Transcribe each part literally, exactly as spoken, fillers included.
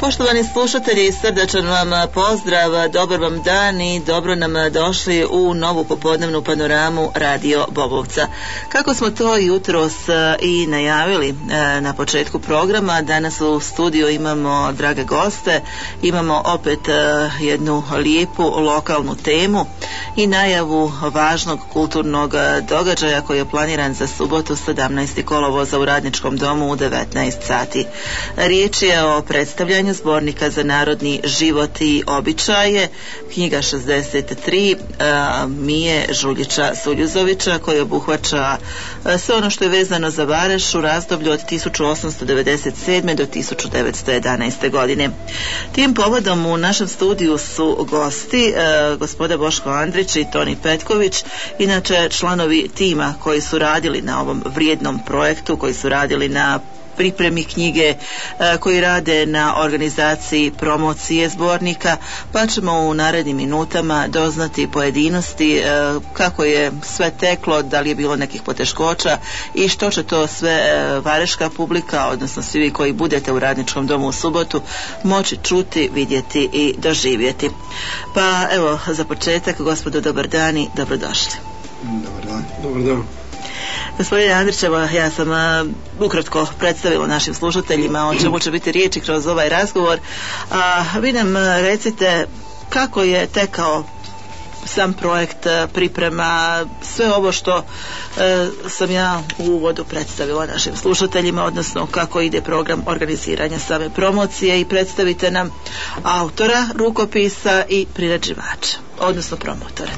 Poštovani slušatelji, srdačan vam pozdrav, dobar vam dan i dobro nam došli u novu popodnevnu panoramu Radio Bobovca. Kako smo to jutros i najavili na početku programa, danas u studiju imamo drage goste, imamo opet jednu lijepu lokalnu temu i najavu važnog kulturnog događaja koji je planiran za subotu sedamnaestog kolovoza u Radničkom domu u devetnaest sati. Riječ je o predstavljanju zbornika za narodni život i običaje, knjiga šezdeset tri a, Mije Žuljića Suljuzovića, koji obuhvaća a, sve ono što je vezano za Vareš u razdoblju od tisuću osamsto devedeset sedme do tisuću devetsto jedanaeste godine. Tim povodom u našem studiju su gosti a, gospoda Boško Andrić i Toni Petković, inače članovi tima koji su radili na ovom vrijednom projektu, koji su radili na pripremi knjige, koji rade na organizaciji promocije zbornika, pa ćemo u narednim minutama doznati pojedinosti kako je sve teklo, da li je bilo nekih poteškoća i što će to sve vareška publika, odnosno svi vi koji budete u Radničkom domu u subotu, moći čuti, vidjeti i doživjeti. Pa evo, za početak, gospodo, dobar dan i dobrodošli. Dobar dan. Dobar dan. Gospodine Andrićevo, ja sam uh, ukratko predstavila našim slušateljima o čemu će biti riječi kroz ovaj razgovor, a vi nam uh, recite kako je tekao sam projekt, uh, priprema, sve ovo što uh, sam ja u uvodu predstavila našim slušateljima, odnosno kako ide program organiziranja same promocije, i predstavite nam autora rukopisa i priređivača, odnosno promotore.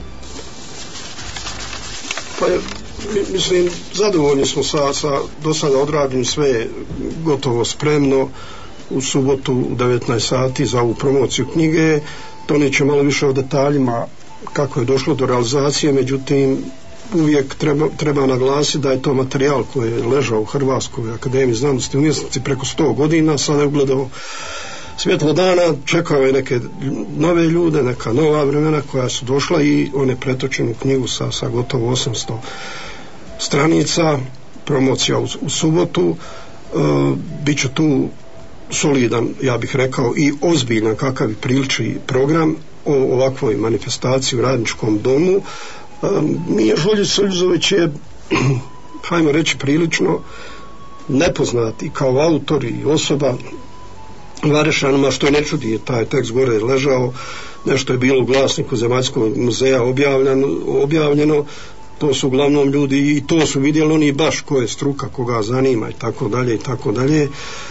Pa je, mislim, zadovoljni smo sa, sa do sada odradim, sve gotovo spremno. U subotu u devetnaest sati za ovu promociju knjige. Toni će malo više o detaljima kako je došlo do realizacije, međutim uvijek treba, treba naglasiti da je to materijal koji je ležao u Hrvatskoj akademiji znanosti i umjetnosti preko sto godina, sada je ugledao svjetlo dana, čekao je neke nove ljude, neka nova vremena koja su došla i on je pretočen u knjigu sa, sa gotovo osamsto stranica. Promocija u, u subotu, e, bit će tu solidan, ja bih rekao, i ozbiljan kakav i priliči program o ovakvoj manifestaciji u Radničkom domu. E, Mija Žuljić Suljuzović je, hajmo reći, prilično nepoznat i kao autor i osoba Varešanima, što je ne čudi, taj tekst gore je ležao, nešto je bilo u glasniku Zemaljskog muzeja objavljeno, objavljeno, to su uglavnom ljudi i to su vidjeli oni baš ko je struka, koga zanima i tako dalje i tako dalje.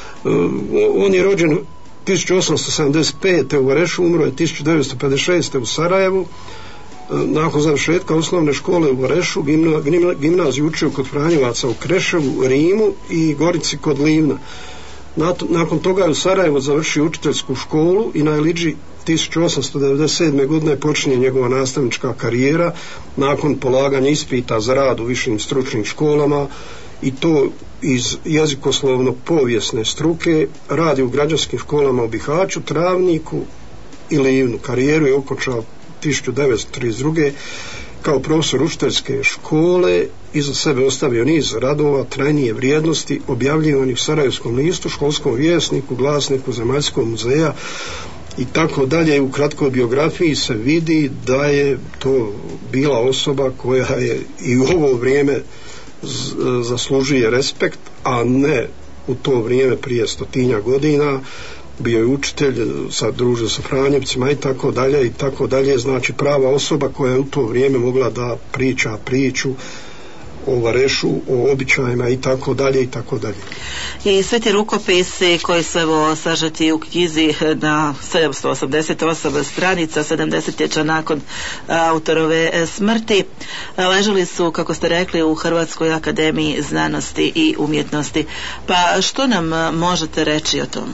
On je rođen tisuću osamsto sedamdeset pete u Varešu, umro je tisuću devetsto pedeset šeste u Sarajevu. Nakon završetka osnovne škole u Varešu gimna, gimnaziju učio kod Franjevaca u Kreševu, Rimu i Gorici kod Livna. Nakon toga je u Sarajevu završio učiteljsku školu i na Eliđi tisuću osamsto devedeset sedme godine počinje njegova nastavnička karijera nakon polaganja ispita za rad u višim stručnim školama, i to iz jezikoslovno povijesne struke. Radi u građanskim školama u Bihaću, Travniku i Livnu. Karijeru je okončao tisuću devetsto trideset druge kao profesor učiteljske škole. Iza sebe ostavio niz radova trajnije vrijednosti objavljivanih u Sarajevskom listu, Školskom vjesniku, Glasniku Zemaljskog muzeja i tako dalje. U kratkoj biografiji se vidi da je to bila osoba koja je i u ovo vrijeme z- zaslužuje respekt, a ne u to vrijeme prije stotinja godina. Bio je učitelj, sad družio sa Franjevcima i tako dalje i tako dalje. Znači prava osoba koja je u to vrijeme mogla da priča priču o Varešu, o običajima i tako dalje i tako dalje. I sve ti rukopisi koji su evo sažeti u knjizi na sedamsto osamdeset osam stranica, sedamdesetljeća nakon autorove smrti, ležali su, kako ste rekli, u Hrvatskoj akademiji znanosti i umjetnosti. Pa što nam možete reći o tomu?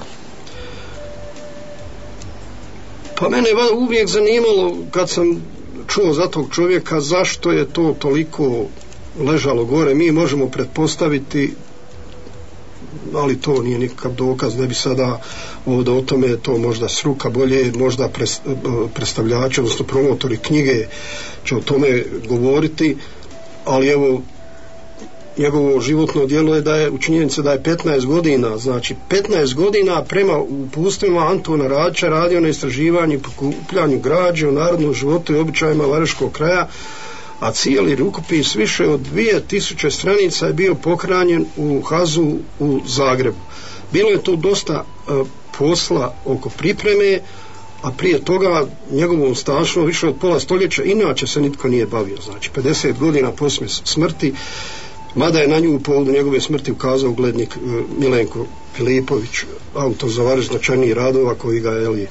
Pa mene je uvijek zanimalo kad sam čuo za tog čovjeka zašto je to toliko ležalo gore. Mi možemo pretpostaviti, ali to nije nikakav dokaz, ne bi sada ovdje o tome, to možda struka bolje, možda predstavljači, odnosno promotori knjige će o tome govoriti, ali evo njegovo životno djelo je da je u činjenici da je petnaest godina, znači petnaest godina prema uputstvima Antuna Radića radio na istraživanju i pokupljanju građe o narodnom životu i običajima Vareškog kraja, a cijeli rukopis više od dvije tisuće stranica je bio pohranjen u Hazu u Zagrebu. Bilo je tu dosta uh, posla oko pripreme, a prije toga njegovom stažom više od pola stoljeća inače se nitko nije bavio, znači pedeset godina poslije smrti, mada je na nju u povodu njegove smrti ukazao uglednik uh, Milenko Filipović, autor za Vareš značajnijih radova koji ga je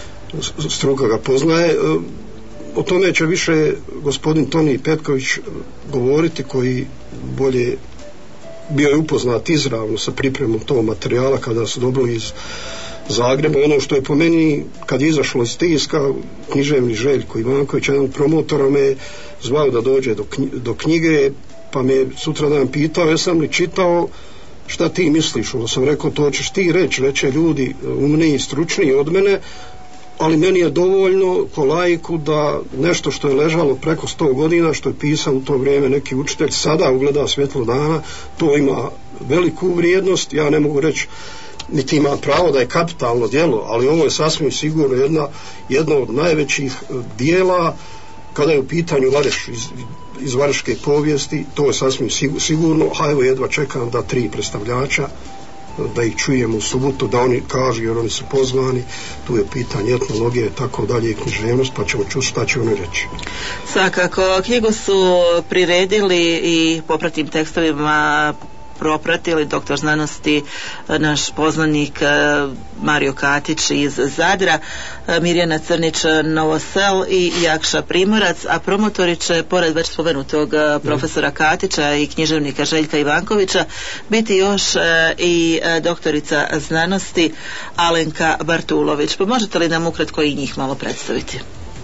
struka ga poznaje. Uh, o tome će više gospodin Toni Petković govoriti, koji bolje bio je upoznat izravno sa pripremom tog materijala kada su dobili iz Zagreba. Ono što je po meni, kad je izašlo iz tiska, književni Željko Ivanković, jedan od promotora, me zvao da dođe do, knjige, do knjige, pa me sutra dan pitao jesam li čitao, šta ti misliš. Onda sam rekao, to ćeš ti reći, reće ljudi umniji i stručniji od mene, ali meni je dovoljno ko laiku da nešto što je ležalo preko sto godina, što je pisao u to vrijeme neki učitelj, sada ugleda svjetlo dana, to ima veliku vrijednost. Ja ne mogu reći niti ima pravo da je kapitalno djelo, ali ovo je sasvim sigurno jedna, jedna od najvećih dijela kada je u pitanju Vareš, iz, iz vareške povijesti. To je sasvim sigurno, a evo jedva čekam da tri predstavljača da ih čujemo u subotu, da oni kažu, jer oni su pozvani, tu je pitanje etnologije, tako dalje, i književnost, pa ćemo čuti šta će oni reći. Svakako, knjigu su priredili i popratim tekstovima propratili doktor znanosti, naš poznanik Mario Katić iz Zadra, Mirjana Crnić Novosel i Jakša Primorac, a promotori će, pored već spomenutog profesora Katića i književnika Željka Ivankovića, biti još i doktorica znanosti Alenka Bartulović. Pa možete li nam ukratko i njih malo predstaviti?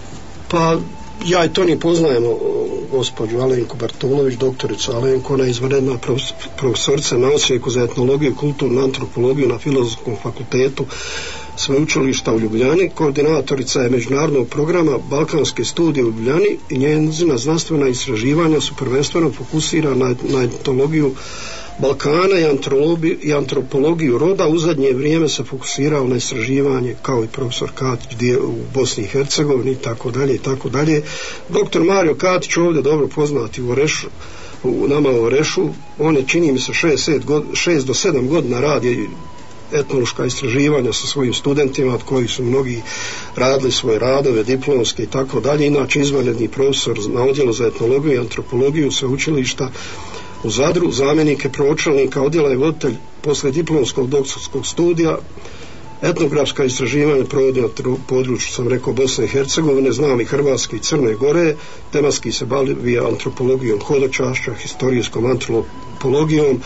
Pa ja i Toni poznajemo gospođu Alenku Bartulović, doktoricu Alenku, ona je izvanredna profesorica na Osijeku za etnologiju i kulturnu antropologiju na Filozofskom fakultetu Sveučilišta u Ljubljani. Koordinatorica je međunarodnog programa Balkanske studije u Ljubljani i njezina znanstvena istraživanja su prvenstveno fokusirana na, na etnologiju Balkana i antropologiju, i antropologiju roda. U zadnje vrijeme se fokusirao na istraživanje, kao i profesor Katić, gdje u Bosni i Hercegovini i tako dalje i tako dalje. Doktor Mario Katić, ovdje dobro poznati u Orešu, u nama u Orešu, on je, čini mi se, šest do sedam godina radi etnološka istraživanja sa svojim studentima, od kojih su mnogi radili svoje radove diplomske i tako dalje. Inače izvanredni profesor na odjelu za etnologiju i antropologiju Sveučilišta u Zadru, zamjenik je pročelnika odjela i voditelj posle diplomskog doktorskog studija. Etnografska istraživanja provodi na području, sam rekao, Bosne i Hercegovine, znam i Hrvatske i Crne Gore. Tematski se bavi antropologijom hodočašća, historijskom antropologijom,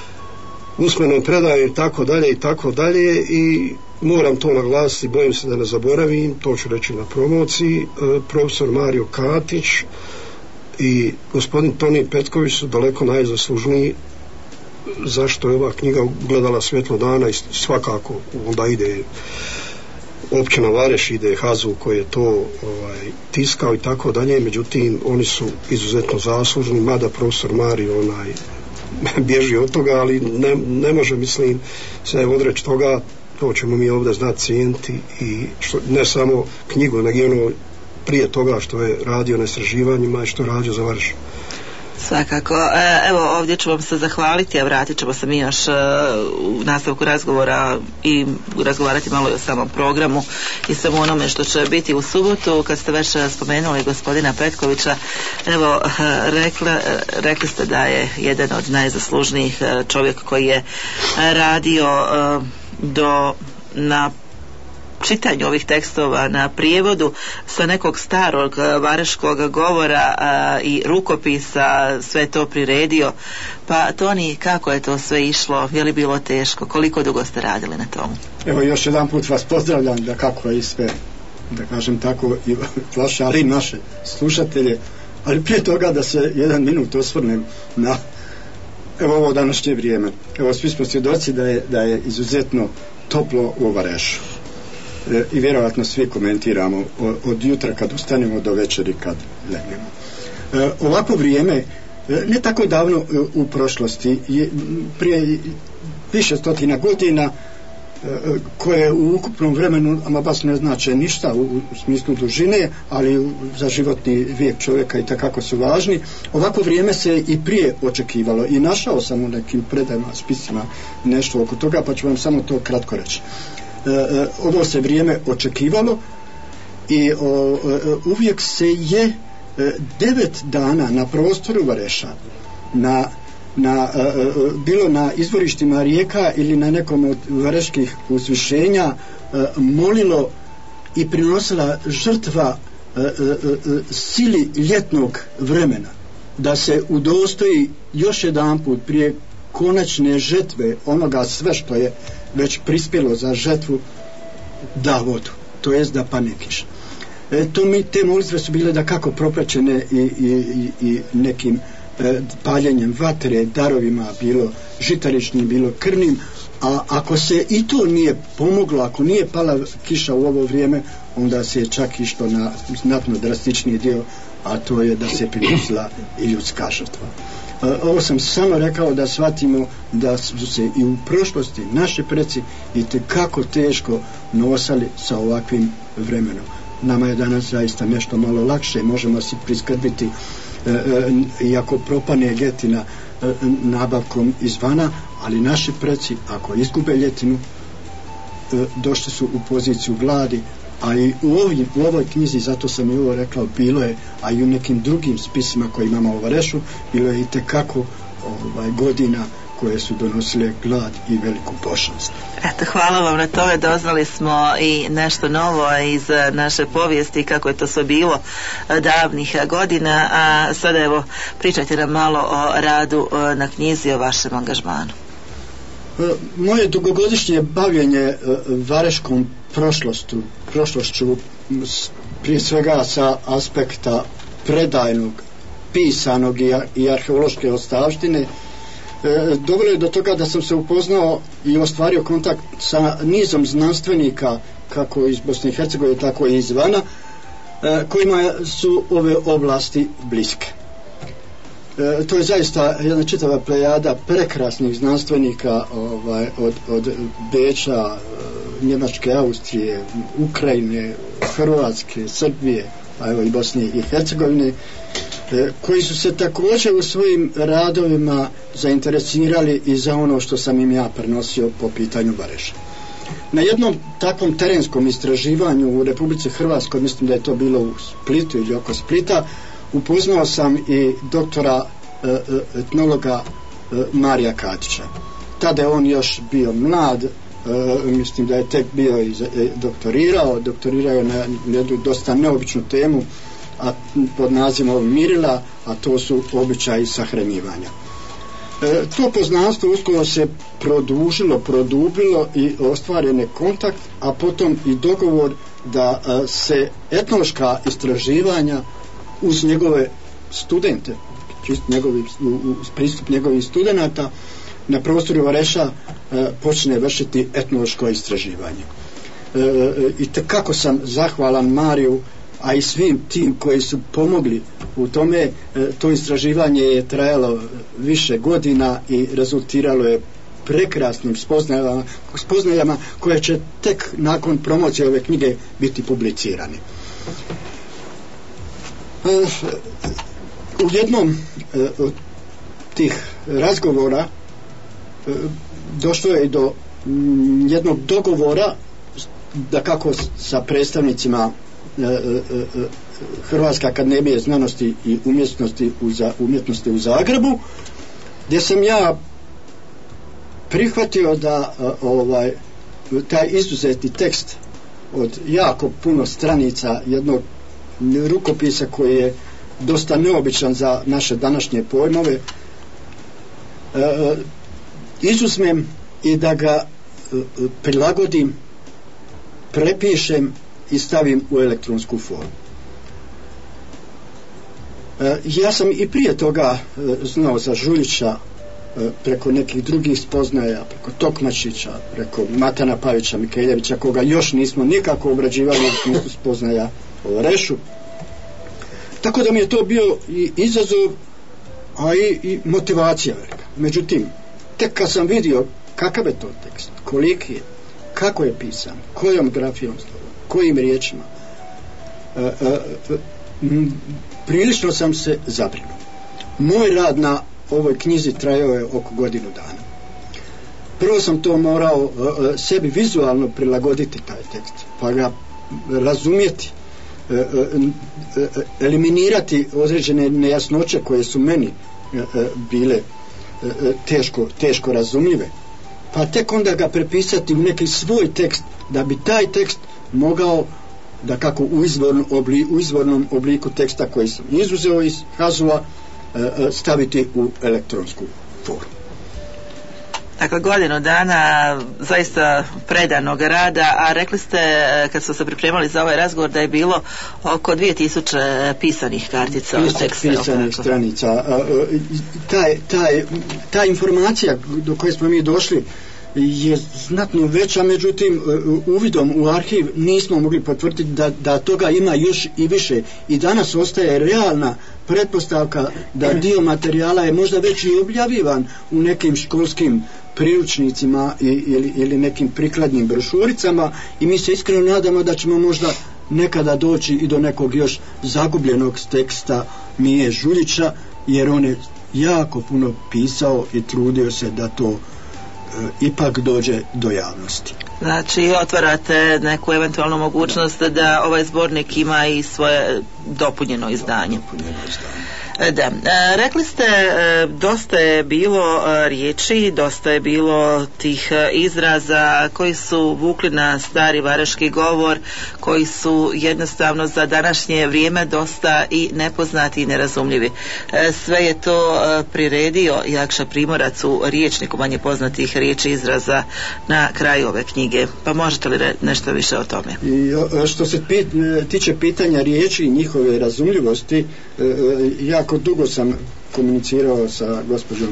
usmenom predaju i tako dalje i tako dalje. I moram to naglasiti, bojim se da ne zaboravim, to ću reći na promociji, profesor Mario Katić i gospodin Toni Petković su daleko najzaslužniji zašto je ova knjiga ugledala svjetlo dana, i svakako onda ide općina Vareš, ide Hazu koji je to ovaj, tiskao i tako dalje. Međutim, oni su izuzetno zaslužni, mada profesor Mario onaj bježi od toga, ali ne, ne može, mislim, se odreći toga. To ćemo mi ovdje znati cijeniti, i što, ne samo knjigu, nego i ono prije toga što je radio na istraživanjima i što je radio za Vareš. Svakako. Evo, ovdje ću vam se zahvaliti, a vratit ćemo se mi još u nastavku razgovora i razgovarati malo i o samom programu i samo onome što će biti u subotu. Kad ste već spomenuli gospodina Petkovića, evo, rekla, rekli ste da je jedan od najzaslužnijih čovjek koji je radio do na čitanju ovih tekstova, na prijevodu sa nekog starog vareškog govora a, i rukopisa, sve to priredio. Pa Toni, kako je to sve išlo? Je li bilo teško? Koliko dugo ste radili na tomu? Evo, još jedan put vas pozdravljam, da kako je sve, da kažem tako, i vaše, ali i naše slušatelje. Ali prije toga da se jedan minut osvrnem na evo ovo današnje vrijeme. Evo, svi smo svjedoci da je, da je izuzetno toplo u Varešu. I vjerojatno svi komentiramo od jutra kad ustanemo do večeri kad legnemo. E, ovako vrijeme Ne tako davno u prošlosti, prije više stotina godina, koje u ukupnom vremenu ama baš ne znače ništa u, u smislu dužine, ali za životni vijek čovjeka i takako su važni. Ovako vrijeme se i prije očekivalo i našao sam u nekim predajama, spisima nešto oko toga, pa ću vam samo to kratko reći. E, e, ovo se vrijeme očekivalo i o, e, uvijek se je e, devet dana na prostoru Vareša, na Na, e, bilo na izvorištima rijeka ili na nekom od vareških uzvišenja e, molilo i prinosila žrtva e, e, sili ljetnog vremena, da se udostoji još jedan put prije konačne žetve onoga sve što je već prispjelo za žetvu da vodu, to jest da pane kiša. E, to mi, te molitve su bile da kako propraćene i, i, i, i nekim paljenjem vatre, darovima, bilo žitaričnim, bilo krvnim, a ako se i to nije pomoglo, ako nije pala kiša u ovo vrijeme, onda se je čak išlo na znatno drastičniji dio, a to je da se prinosila i ljudska žrtva. Ovo sam samo rekao da shvatimo da su se i u prošlosti naši preci i tekako teško nosali sa ovakvim vremenom. Nama je danas zaista nešto malo lakše, možemo si priskrbiti E, e, iako propane ljetina e, nabavkom izvana, ali naši preci ako izgube ljetinu e, došli su u poziciju gladi, a i u, ovim, u ovoj knjizi, zato sam i ovo rekao, bilo je, a i u nekim drugim spisima koji imamo u Varešu, bilo je i tekako ovaj, godina koje su donosile glad i veliku pošast. Eto, hvala vam na tome, doznali smo i nešto novo iz naše povijesti, kako je to sve bilo davnih godina, a sada evo pričajte nam malo o radu na knjizi, o vašem angažmanu. Moje dugogodišnje bavljenje vareškom prošlošću, prošlošću prije svega sa aspekta predajnog, pisanog i arheološke ostavštine, E, dovelo je do toga da sam se upoznao i ostvario kontakt sa nizom znanstvenika kako iz Bosne i Hercegovine tako i izvana, e, kojima su ove oblasti bliske. E, to je zaista jedna čitava plejada prekrasnih znanstvenika ovaj, od, od Beča, Njemačke, Austrije, Ukrajine, Hrvatske, Srbije, a evo i Bosne i Hercegovine, koji su se također u svojim radovima zainteresirali i za ono što sam im ja prenosio po pitanju Vareša. Na jednom takvom terenskom istraživanju u Republici Hrvatskoj, mislim da je to bilo u Splitu ili oko Splita, upoznao sam i doktora etnologa Marija Katića. Tada je on još bio mlad, mislim da je tek bio i doktorirao, doktorirao je na jednu dosta neobičnu temu, a pod nazivom Mirila, a to su običaji sahranjivanja. E, to poznanstvo uskoro se produžilo, produbilo i ostvaren je kontakt, a potom i dogovor da a, se etnološka istraživanja uz njegove studente, čist njegovi, uz pristup njegovih studenata na prostoru Vareša a, počne vršiti etnološko istraživanje. E, I tekako sam zahvalan Mariju, a i svim tim koji su pomogli u tome. To istraživanje je trajalo više godina i rezultiralo je prekrasnim spoznajama, spoznajama koje će tek nakon promocije ove knjige biti publicirane. U jednom od tih razgovora došlo je do jednog dogovora, da kako sa predstavnicima Hrvatske akademije znanosti i umjetnosti u, za, umjetnosti u Zagrebu, gdje sam ja prihvatio da ovaj, taj izuzeti tekst od jako puno stranica jednog rukopisa koji je dosta neobičan za naše današnje pojmove, izuzmem i da ga prilagodim, prepišem i stavim u elektronsku formu. E, ja sam i prije toga e, znao za Žuljića e, preko nekih drugih spoznaja, preko Tokmačića, preko Matana Pavića Mikeljevića, koga još nismo nikako obrađivali u smislu spoznaja o Varešu. Tako da mi je to bio i izazov, a i, i motivacija velika. Međutim, tek kad sam vidio kakav je to tekst, koliki je, kako je pisan, kojom grafijom slova, kojim riječima, e, e, m, prilično sam se zabrinuo. Moj rad na ovoj knjizi trajao je oko godinu dana. Prvo sam to morao e, sebi vizualno prilagoditi taj tekst, pa ga razumjeti, e, e, e, eliminirati određene nejasnoće koje su meni e, e, bile e, teško, teško razumljive, pa tek onda ga prepisati u neki svoj tekst, da bi taj tekst mogao da kako u izvornom, obli, u izvornom obliku teksta koji sam izuzeo iz Hazova staviti u elektronsku formu. Dakle, godinu dana zaista predanog rada, a rekli ste kad smo se pripremali za ovaj razgovor da je bilo oko dvije tisuće pisanih kartica Pisa, teksta. Pisanih stranica. Taj, taj, ta informacija do koje smo mi došli je znatno veća, međutim uvidom u arhiv nismo mogli potvrditi da, da toga ima još i više, i danas ostaje realna pretpostavka da dio materijala je možda već i objavljivan u nekim školskim priručnicima i, ili, ili nekim prikladnim brošuricama, i mi se iskreno nadamo da ćemo možda nekada doći i do nekog još zagubljenog teksta Mije Žuljića, jer on je jako puno pisao i trudio se da to ipak dođe do javnosti. Znači, otvarate neku eventualnu mogućnost da ovaj zbornik ima i svoje dopunjeno izdanje. Dopunjeno izdanje. Da, e, rekli ste e, dosta je bilo e, riječi, dosta je bilo tih e, izraza koji su vukli na stari vareški govor, koji su jednostavno za današnje vrijeme dosta i nepoznati i nerazumljivi. E, sve je to e, priredio Jakša Primorac u riječniku manje poznatih riječi izraza na kraju ove knjige. Pa možete li re, nešto više o tome? I, što se pit, tiče pitanja riječi i njihove razumljivosti, e, jako dugo sam komunicirao sa gospođom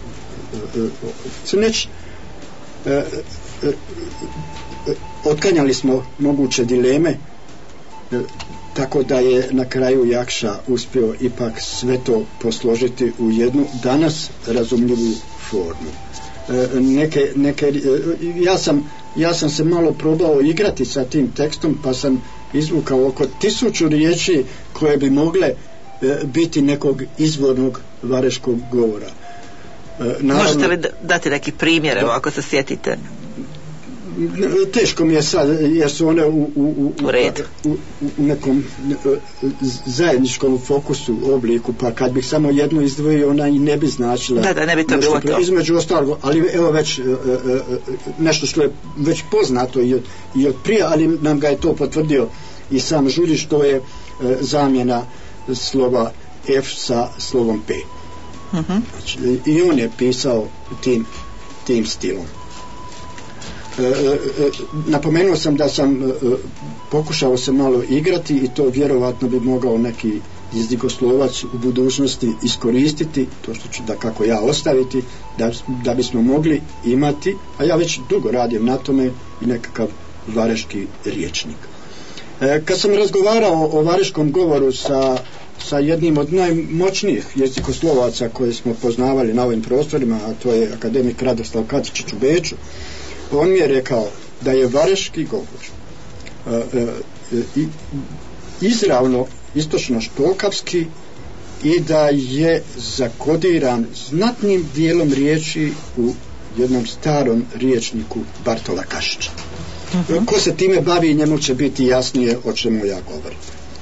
Crneć. E, e, e, otklanjali smo moguće dileme, e, tako da je na kraju Jakša uspio ipak sve to posložiti u jednu danas razumljivu formu. E, neke, neke, e, ja sam ja sam se malo probao igrati sa tim tekstom, pa sam izvukao oko tisuću riječi koje bi mogle biti nekog izvornog vareškog govora. Naravno, možete li dati neki primjer, evo, ako se sjetite? Teško mi je sad, jer su one u, u, u, u, u nekom zajedničkom fokusu, obliku, pa kad bih samo jednu izdvojio, ona i ne bi značila. Da, da, ne bi to bilo to. Između ostalog, ali evo već nešto što je već poznato i od, i od prije, ali nam ga je to potvrdio i sam Žuljić, to je zamjena slova F sa slovom P. Uh-huh. Znači, i on je pisao tim, tim stilom. E, e, napomenuo sam da sam e, pokušao se malo igrati, i to vjerovatno bi mogao neki jezikoslovac u budućnosti iskoristiti, to što ću da kako ja ostaviti, da, da bismo mogli imati, a ja već dugo radim na tome, i nekakav vareški riječnik. E, kad sam razgovarao o vareškom govoru sa, sa jednim od najmoćnijih jezikoslovaca koje smo poznavali na ovim prostorima, a to je akademik Radoslav Katičić u Beču, on mi je rekao da je vareški govor e, e, izravno istočno štokavski i da je zakodiran znatnim dijelom riječi u jednom starom riječniku Bartola Kašića. Uh-huh. Ko se time bavi, njemu će biti jasnije o čemu ja govorim.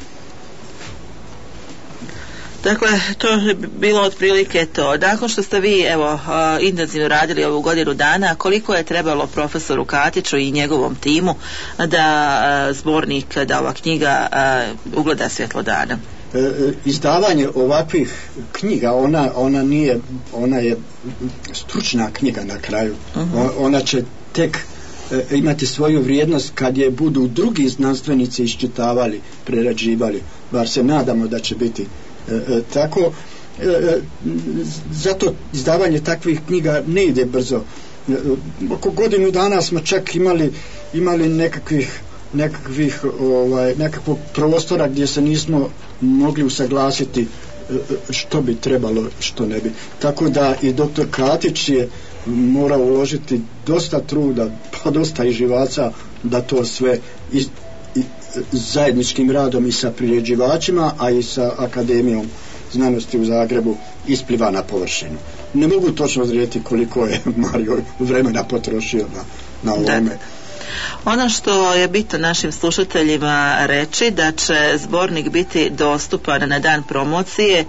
Dakle, to je bilo otprilike to. Nakon što ste vi, evo, intenzivno radili ovu godinu dana, koliko je trebalo profesoru Katiću i njegovom timu da zbornik, da ova knjiga ugleda svjetlo dana? E, izdavanje ovakvih knjiga, ona, ona nije, ona je stručna knjiga na kraju. Uh-huh. Ona će tek e, imati svoju vrijednost kad je budu drugi znanstvenici iščitavali, prerađivali, bar se nadamo da će biti e, e, tako. E, zato izdavanje takvih knjiga ne ide brzo. E, oko godinu dana smo čak imali, imali nekakvih nekakvih ovaj, nekakvog prostora gdje se nismo mogli usaglasiti što bi trebalo, što ne bi. Tako da i doktor Katić je morao uložiti dosta truda, pa dosta i živaca da to sve iz, i, zajedničkim radom i sa priređivačima, a i sa Akademijom znanosti u Zagrebu ispliva na površinu. Ne mogu točno odrediti koliko je Mario vremena potrošio na, na ovome. Ono što je bitno našim slušateljima reći, da će zbornik biti dostupan na dan promocije e,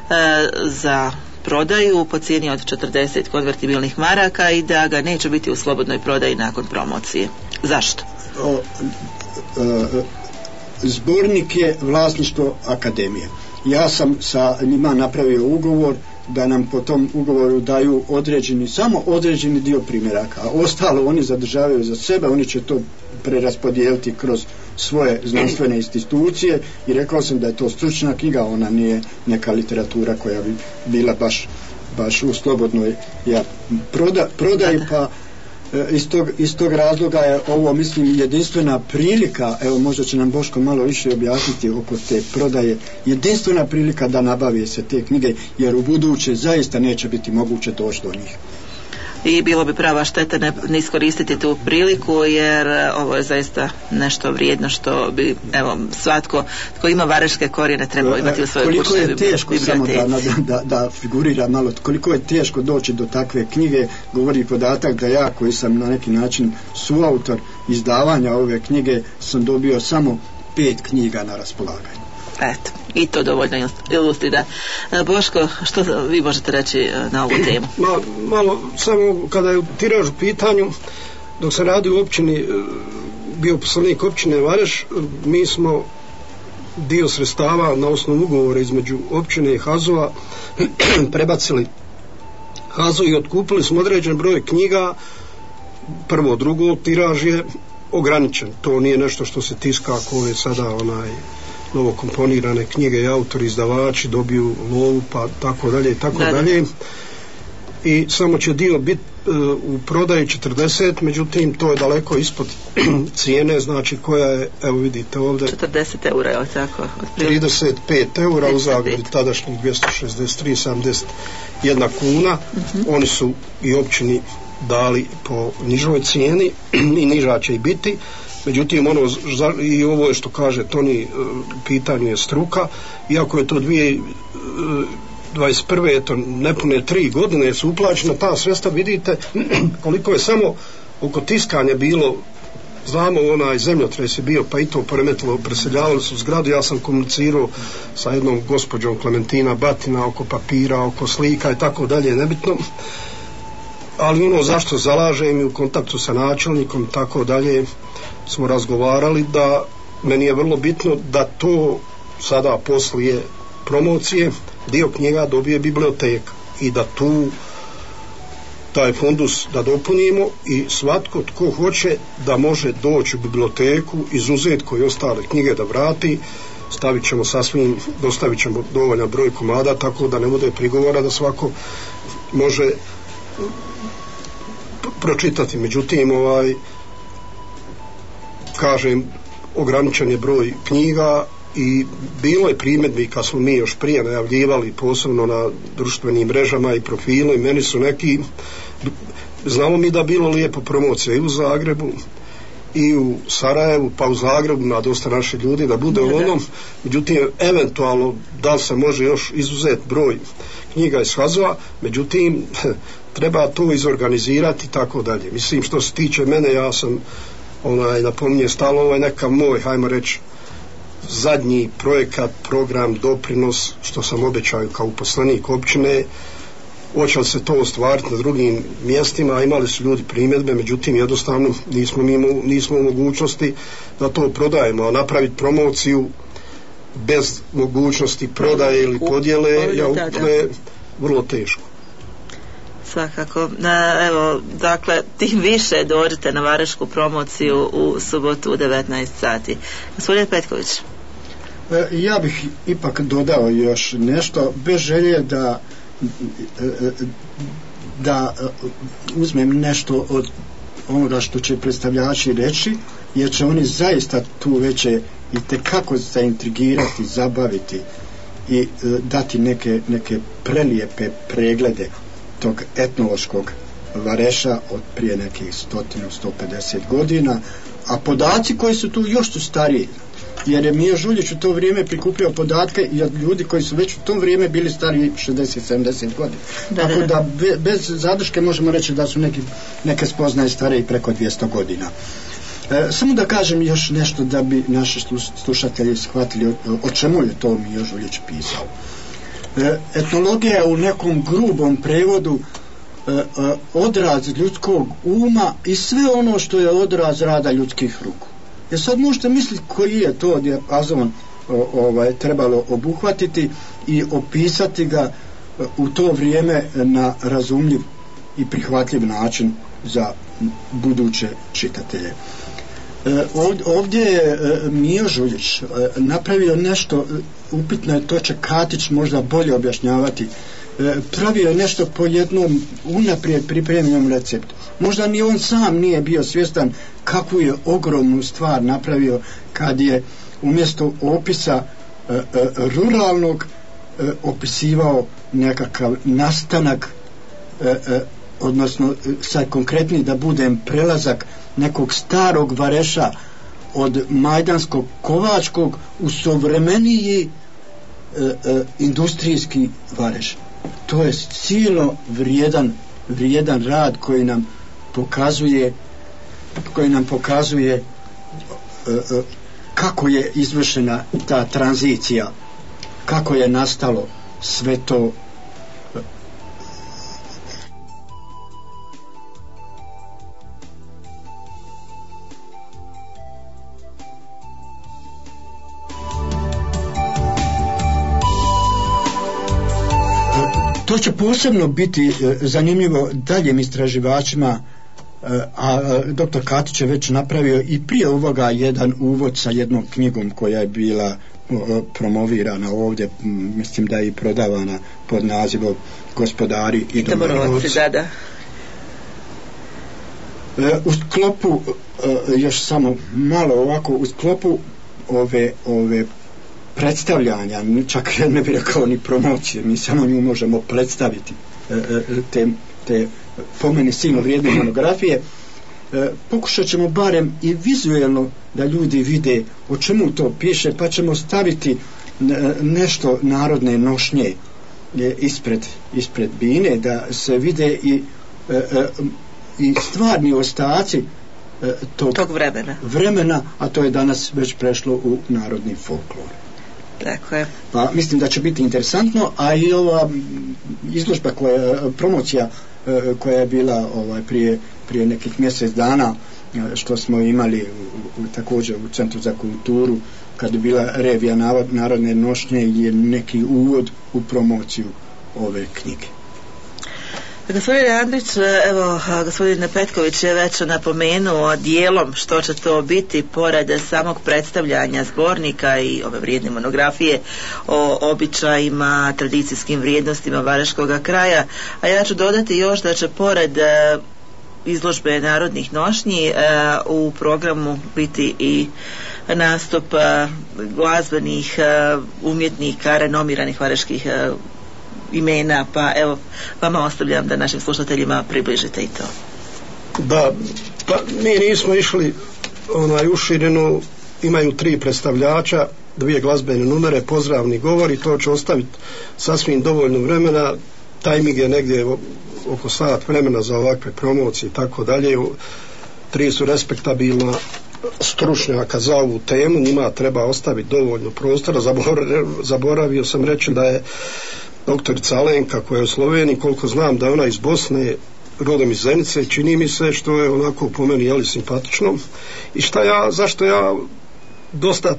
za prodaju po cijeni od četrdeset konvertibilnih maraka i da ga neće biti u slobodnoj prodaji nakon promocije. Zašto? O, e, zbornik je vlasništvo Akademije. Ja sam sa njima napravio ugovor da nam po tom ugovoru daju određeni, samo određeni dio primjeraka, a ostalo oni zadržavaju za sebe, oni će to preraspodijeliti kroz svoje znanstvene institucije i rekao sam da je to stručna knjiga, ona nije neka literatura koja bi bila baš, baš u slobodnoj ja, proda, prodaji, pa Iz tog, iz tog razloga je ovo, mislim, jedinstvena prilika, evo možda će nam Boško malo više objasniti oko te prodaje, jedinstvena prilika da nabave se te knjige, jer u buduće zaista neće biti moguće doći do njih. I bilo bi prava šteta ne, ne iskoristiti tu priliku, jer ovo je zaista nešto vrijedno što bi, evo, svatko tko ima vareške korijene trebao imati u svojoj kućnoj biblioteci. Koliko je teško, samo da, da, da figurira malo, koliko je teško doći do takve knjige, govori podatak da ja, koji sam na neki način suautor izdavanja ove knjige, sam dobio samo pet knjiga na raspolaganju. Eto, i to dovoljno ilustrira. Boško, što vi možete reći na ovu temu? Ma, malo, samo kada je tiraž u pitanju, dok se radi u općini, bio poslanik općine Vareš, mi smo dio sredstava na osnovu ugovora između općine i Hazova prebacili Hazu i otkupili smo određen broj knjiga. Prvo, drugo, tiraž je ograničen. To nije nešto što se tiska ako je sada onaj novo komponirane knjige i autori, izdavači dobiju lovu, pa tako dalje i tako da, dalje. I samo će dio biti uh, u prodaji četrdeset, međutim to je daleko ispod cijene, znači koja je, evo vidite ovdje, četrdeset eura, je tako? trideset pet eura, u Zagrebu tadašnjih dvjesto šezdeset tri zarez sedamdeset jedna kuna. Uh-huh. Oni su i općini dali po nižoj cijeni i niža će i biti. Međutim, ono, i ovo je što kaže Toni, pitanje je struka, iako je to dvije dvadeset prve eto, nepune tri godine su uplaćena ta sredstva, vidite koliko je samo oko tiskanja bilo, znamo onaj zemljotres je bio, pa i to poremetilo, preseljavali su zgradu, ja sam komunicirao sa jednom gospođom Klementina Batina oko papira, oko slika i tako dalje, nebitno, ali ono zašto zalažem i u kontaktu sa načelnikom tako dalje smo razgovarali da meni je vrlo bitno da to sada poslije promocije dio knjiga dobije biblioteka i da tu taj fundus da dopunimo i svatko tko hoće da može doći u biblioteku, izuzeti koji ostale knjige da vrati, stavit ćemo sasvim, dostavit ćemo dovoljan broj komada tako da ne bude prigovora da svako može pročitati. Međutim, ovaj kažem, ograničen je broj knjiga i bilo je primjedbi kad smo mi još prije najavljivali posebno na društvenim mrežama i profilu i meni su neki, znamo mi da bilo lijepo promocija i u Zagrebu i u Sarajevu, pa u Zagrebu ima dosta naših ljudi da bude u onom, međutim eventualno da li se može još izuzeti broj knjiga iz Hazova, međutim treba to izorganizirati tako dalje. Mislim, što se tiče mene, ja sam onaj, napominje stalo, ovo je neka moj, hajmo reći, zadnji projekat, program, doprinos, što sam obećao kao uposlenik općine. Hoće li se to ostvariti na drugim mjestima, imali su ljudi primjedbe, međutim jednostavno nismo, mimo, nismo u mogućnosti da to prodajemo, a napraviti promociju bez mogućnosti prodaje ili podjele je ukupne vrlo teško. Svakako. Evo, dakle, tim više dođete na varešku promociju u subotu u devetnaest sati. Gospodin Petković. Ja bih ipak dodao još nešto, bez želje da da uzmem nešto od onoga što će predstavljači reći, jer će oni zaista tu veće i tekako zaintrigirati, zabaviti i e, dati neke, neke prelijepe preglede tog etnološkog vareša od prije nekih stotinu, sto pedeset godina, a podaci koji su tu još su stariji, jer je Mio Žuljić u to vrijeme prikupljao podatke i od ljudi koji su već u tom vrijeme bili stariji šezdeset sedamdeset godina. Da, tako da be, bez zadrške možemo reći da su neki, neke spoznaje stariji preko dvjesto godina. E, samo da kažem još nešto da bi naši slušatelji shvatili o, o čemu je to Mio Žuljić pisao. E, etnologija je u nekom grubom prevodu e, e, odraz ljudskog uma i sve ono što je odraz rada ljudskih ruku. Jer sad možete misliti koji je to dijapazon ovaj, trebalo obuhvatiti i opisati ga u to vrijeme na razumljiv i prihvatljiv način za buduće čitatelje. Ovdje je Mio Žuljić napravio nešto, upitno je to će Katić možda bolje objašnjavati, pravio je nešto po jednom unaprijed pripremljenom receptu. Možda ni on sam nije bio svjestan kakvu je ogromnu stvar napravio kad je umjesto opisa e, e, ruralnog e, opisivao nekakav nastanak e, e, odnosno sad konkretni da budem prelazak nekog starog vareša od majdanskog kovačkog u suvremeniji e, e, industrijski vareš. To je silno vrijedan, vrijedan rad koji nam pokazuje koji nam pokazuje e, e, kako je izvršena ta tranzicija, kako je nastalo sve to. To će posebno biti e, zanimljivo daljim istraživačima, e, a doktor Katić je već napravio i prije ovoga jedan uvod sa jednom knjigom koja je bila o, promovirana ovdje, m, mislim da je i prodavana pod nazivom Gospodari i domoroci. Da, da. E, u sklopu e, još samo malo ovako u sklopu ove ove predstavljanja, čak ne bih rekao ni promocije, mi samo nju možemo predstaviti, te, te po meni silno vrijedne monografije, pokušat ćemo barem i vizuelno da ljudi vide o čemu to piše, pa ćemo staviti nešto narodne nošnje ispred, ispred bine, da se vide i, i stvarni ostaci tog, tog vremena. vremena, a to je danas već prešlo u narodni folklor. Tako je. Pa mislim da će biti interesantno, a i ova izložba koja, promocija koja je bila ovaj, prije, prije nekih mjesec dana, što smo imali u, u, također u Centru za kulturu, kad je bila revija narodne nošnje, je neki uvod u promociju ove knjige. Gospodin Andrić, evo, gospodin Petković je već napomenuo dijelom što će to biti pored samog predstavljanja zbornika i ove vrijedne monografije o običajima, tradicijskim vrijednostima Vareškog kraja, a ja ću dodati još da će pored izložbe narodnih nošnji u programu biti i nastup glazbenih umjetnika, renomiranih vareških imena, pa evo vama ostavljam da našim slušateljima približite i to. Da, pa mi nismo išli onaj ušireno, imaju tri predstavljača, dvije glazbene numere, pozdravni govor i to će ostaviti sasvim dovoljno vremena, tajming je negdje oko sat vremena za ovakve promocije i tako dalje. Tri su respektabilna stručnjaka za ovu temu, njima treba ostaviti dovoljno prostora. Zaboravio, zaboravio sam reći da je doktorica Alenka koja je u Sloveniji, koliko znam da je ona iz Bosne, rodom iz Zenice, čini mi se, što je onako po meni jeli simpatično. I šta ja, zašto ja dosta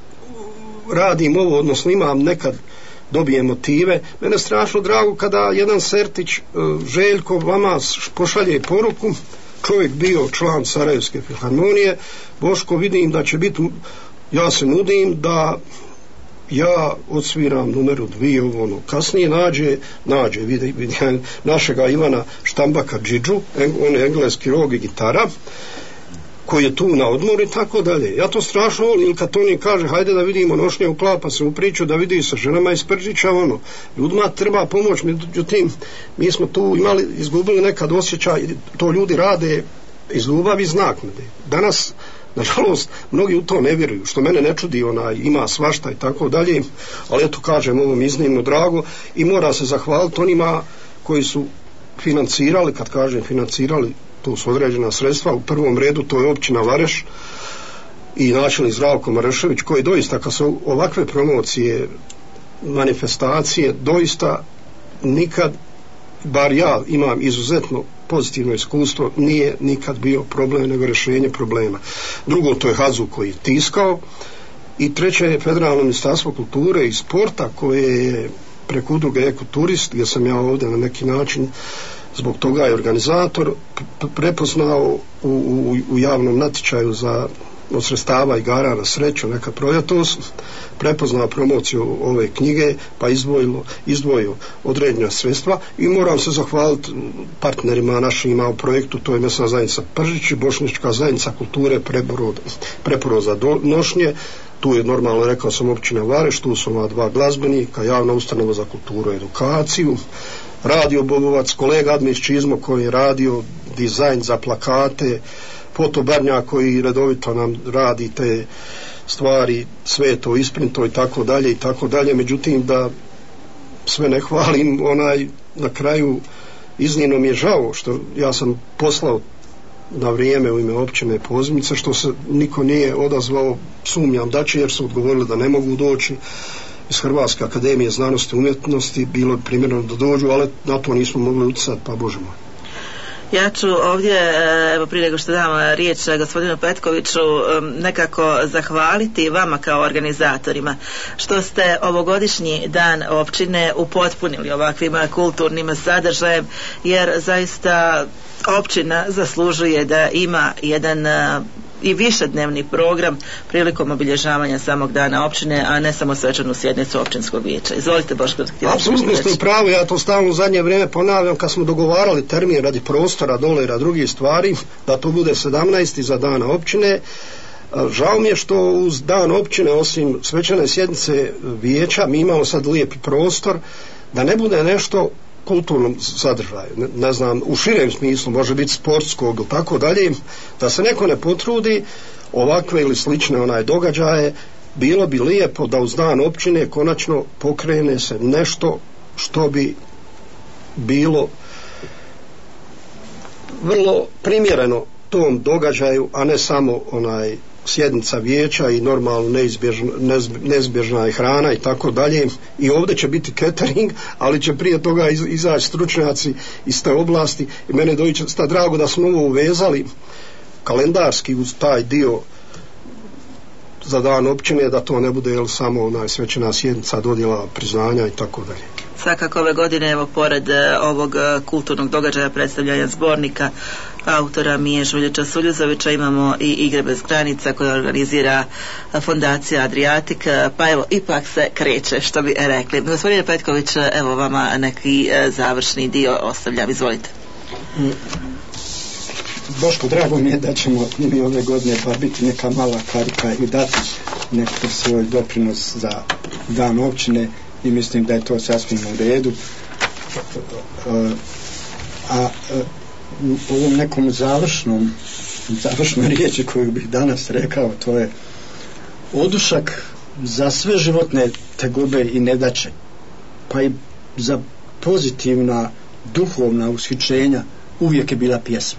radim ovo, odnosno imam nekad dobijem motive, mene strašno drago kada jedan Sertić, Željko, vama pošalje poruku, čovjek bio član Sarajevske filharmonije, Boško, vidim da će biti, ja se nudim da ja odsviram numeru dvije, ono, kasnije nađe, nađe, vidi, vidi našega Ivana Štambaka Džidžu, on je engleski rog i gitara, koji je tu na odmoru i tako dalje. Ja to strašno volim, ili kad Toni kaže hajde da vidimo nošnje, uklapa se u priču da vidi sa ženama iz Pržića, ono, ljudima treba pomoć, međutim mi smo tu imali, izgubili nekad osjećaj, to ljudi rade iz ljubavi iz naknade. Danas nažalost mnogi u to ne vjeruju, što mene ne čudi, ona ima svašta i tako dalje, ali eto kažem, ovo mi iznimno drago i mora se zahvaliti onima koji su financirali, kad kažem financirali, to su određena sredstva, u prvom redu to je općina Vareš i načelnik Zdravko Marešević, koji doista kad su ovakve promocije, manifestacije, doista nikad, bar ja imam izuzetno pozitivno iskustvo, nije nikad bio problem nego rješenje problema. Drugo, to je Hazu koji je tiskao i treće je Federalno ministarstvo kulture i sporta koje je preko udruge Ekoturist, gdje sam ja ovdje na neki način zbog toga je organizator prepoznao u, u, u javnom natječaju za od sredstava igara na sreću, neka projatost, prepoznao promociju ove knjige, pa izdvojilo, izdvojio određena sredstva i moram se zahvaliti partnerima našima u projektu, to je mesna zajednica Pržić i Bošnjačka zajednica kulture Preporoza do nošnje. Tu je normalno, rekao sam, općina Vareš, tu su ova dva glazbenika, javna ustanova za kulturu i edukaciju, Radio Bogovac, kolega Admis Čizmo koji je radio dizajn za plakate, Poto Barnjak koji redovito nam radi te stvari, sve to isprinto i tako dalje i tako dalje. Međutim, da sve ne hvalim, onaj na kraju iznimno mi je žao što ja sam poslao na vrijeme u ime općine pozivnice, što se niko nije odazvao, sumnjam da će, jer su odgovorili da ne mogu doći iz Hrvatske akademije znanosti i umjetnosti, bilo je primjerno da dođu, ali na to nismo mogli utjecati, pa Bože moj. Ja ću ovdje, evo prije nego što dam riječ gospodinu Petkoviću, nekako zahvaliti vama kao organizatorima što ste ovogodišnji dan općine upotpunili ovakvim kulturnim sadržajem, jer zaista općina zaslužuje da ima jedan i višednevni program prilikom obilježavanja samog dana općine, a ne samo svečanu sjednicu općinskog vijeća. Izvolite, Boško. Apsolutno ste u pravu, ja to stalno u zadnje vrijeme ponavljam, kad smo dogovarali termin radi prostora, dolera, drugih stvari, da to bude sedamnaesti za dana općine. Žao mi je što uz dan općine, osim svečane sjednice vijeća, mi imamo sad lijepi prostor, da ne bude nešto kulturnom sadržaju, ne, ne znam, u širem smislu, može biti sportskog ili tako dalje, da se neko ne potrudi ovakve ili slične onaj događaje, bilo bi lijepo da uz dan općine konačno pokrene se nešto što bi bilo vrlo primjereno tom događaju, a ne samo onaj sjednica vijeća i normalno neizbježna, neizbježna je hrana i tako dalje. I ovdje će biti catering, ali će prije toga iz, izaći stručnjaci iz te oblasti i mene doista drago da smo ovo uvezali kalendarski uz taj dio za dan općine, da to ne bude jel, samo onaj svečana sjednica, dodjela priznanja i tako dalje. Svakako ove godine, evo, pored e, ovog e, kulturnog događaja predstavljanja zbornika autora Mije Žuljića Suljuzovića, imamo i igre bez granica koje organizira fondacija Adriatik, pa evo, ipak se kreće, što bi rekli. Gospodine Petković, evo vama neki e, završni dio ostavljam, izvolite. Boško, drago mi je da ćemo mi ove godine pa biti neka mala karika i dati neki svoj doprinos za dan općine i mislim da je to sasvim u redu. A u ovom nekom završnom završnoj riječi koju bih danas rekao, to je odušak za sve životne tegobe i nedaće, pa i za pozitivna duhovna ushićenja uvijek je bila pjesma.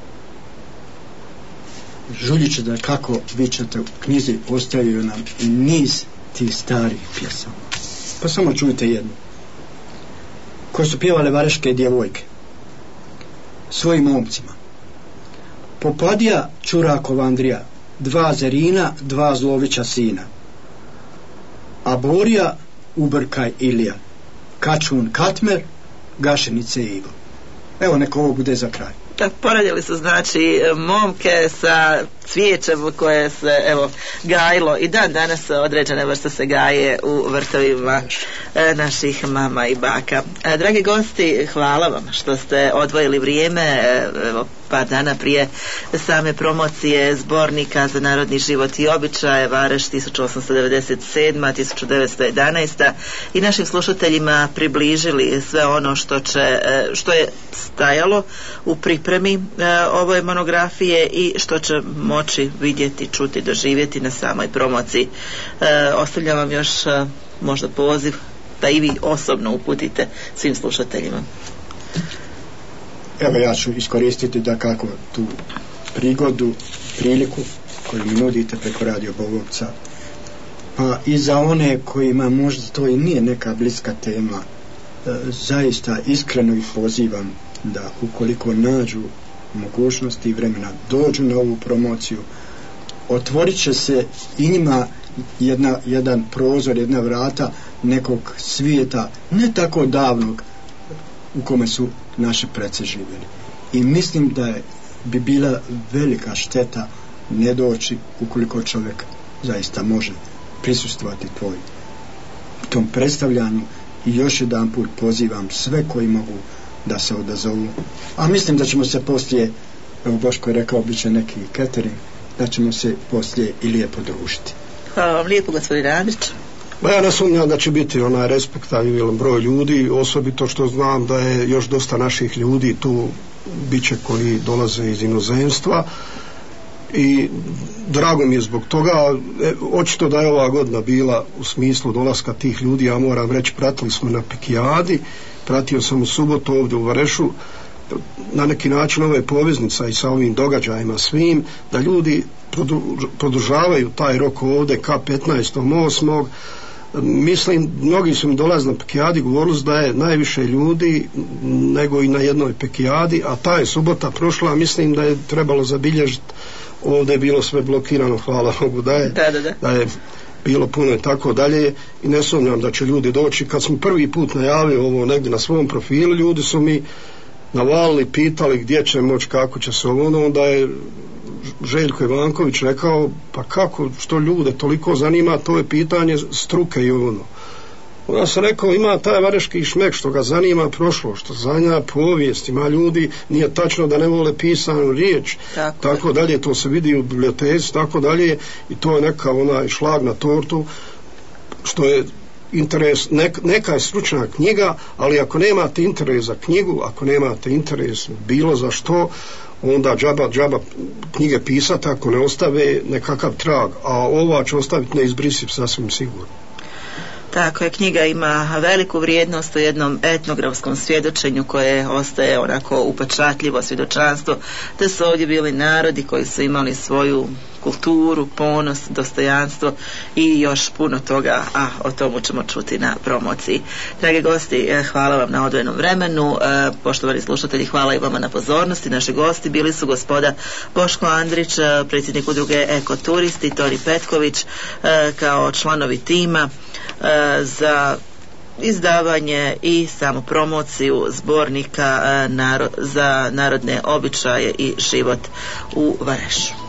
Žuljić, da kako vi ćete u knjizi ostavio nam niz tih starih pjesama. Pa samo čujte jednu. Koje su pjevale vareške djevojke svojim momcima. Popadija Čurakov Andrija, dva Zerina, dva Zlovića sina. A Borija Ubrkaj Ilija, Kačun Katmer, Gašenice Igo. Evo, neka ovo bude za kraj. Da, poradili su znači momke sa cvijećem koje se evo gajilo i dan danas određene vrste se gaje u vrtovima e, naših mama i baka. E, dragi gosti, hvala vam što ste odvojili vrijeme e, evo par dana prije same promocije zbornika za narodni život i običaje Vareš tisuću osamsto devedeset sedma do tisuću devetsto jedanaesta i našim slušateljima približili sve ono što će e, što je stajalo u pripremi e, ove monografije i što će moći vidjeti, čuti, doživjeti na samoj promociji. E, ostavljam vam još e, možda poziv da i vi osobno uputite svim slušateljima. Evo ja ću iskoristiti da kako tu prigodu, priliku koju mi nudite preko Radio Bogovca, pa i za one kojima možda to i nije neka bliska tema, e, zaista iskreno ih pozivam da ukoliko nađu mogućnosti i vremena dođu na ovu promociju, otvorit će se i njima jedna, jedan prozor, jedna vrata nekog svijeta ne tako davnog u kome su naši preci živjeli. I mislim da je, bi bila velika šteta ne doći ukoliko čovjek zaista može prisustvovati tvoj tom predstavljanju i još jedan put pozivam sve koji mogu da se odazovu. A mislim da ćemo se poslije, evo Boško je rekao, bit će neki catering, da ćemo se poslije i lijepo družiti. Hvala vam lijepo, gospodin Andrić. Ba ja ne sumnjam da će biti onaj respektabilan broj ljudi, osobito što znam da je još dosta naših ljudi tu biće koji dolaze iz inozemstva i drago mi je zbog toga. E, očito da je ova godina bila u smislu dolaska tih ljudi, ja moram reći, pratili smo na Pikijadi, pratio sam u subotu ovdje u Varešu, na neki način ove poveznica i sa ovim događajima svim, da ljudi produžavaju taj rok ovdje ka petnaestom osmog Mislim, mnogi su mi dolazili na Pikijadi, govorili da je najviše ljudi nego i na jednoj Pikijadi, a ta je subota prošla, mislim da je trebalo zabilježiti, ovdje je bilo sve blokirano, hvala Bogu da je, da, da, da. da je bilo puno i tako dalje, i ne sumnjam da će ljudi doći. Kad smo prvi put najavili ovo negdje na svom profilu, ljudi su mi navalili, pitali gdje će moći, kako će se ovo, onda je Željko Ivanković rekao, pa kako, što ljude toliko zanima, to je pitanje struke i ono. Onda sam rekao, ima taj vareški šmek što ga zanima prošlo, što zanima povijest, ima ljudi, nije tačno da ne vole pisanu riječ, tako, tako dalje, to se vidi u biblioteci, tako dalje, i to je neka onaj šlag na tortu, što je interes, nek, neka je stručna knjiga, ali ako nemate interes za knjigu, ako nemate interes bilo za što, onda džaba, džaba knjige pisati ako ne ostave nekakav trag, a ova će ostaviti neizbrisiv sasvim sigurno. Tako je, knjiga ima veliku vrijednost u jednom etnografskom svjedočenju koje ostaje onako upečatljivo svjedočanstvo da su ovdje bili narodi koji su imali svoju kulturu, ponos, dostojanstvo i još puno toga, a o tomu ćemo čuti na promociji. Dragi gosti, hvala vam na odvojenom vremenu, poštovani slušatelji, hvala i vama na pozornosti. Naši gosti bili su gospoda Boško Andrić, predsjednik udruge Ekoturisti, Tori Petković kao članovi tima za izdavanje i samu promociju zbornika za narodne običaje i život u Varešu.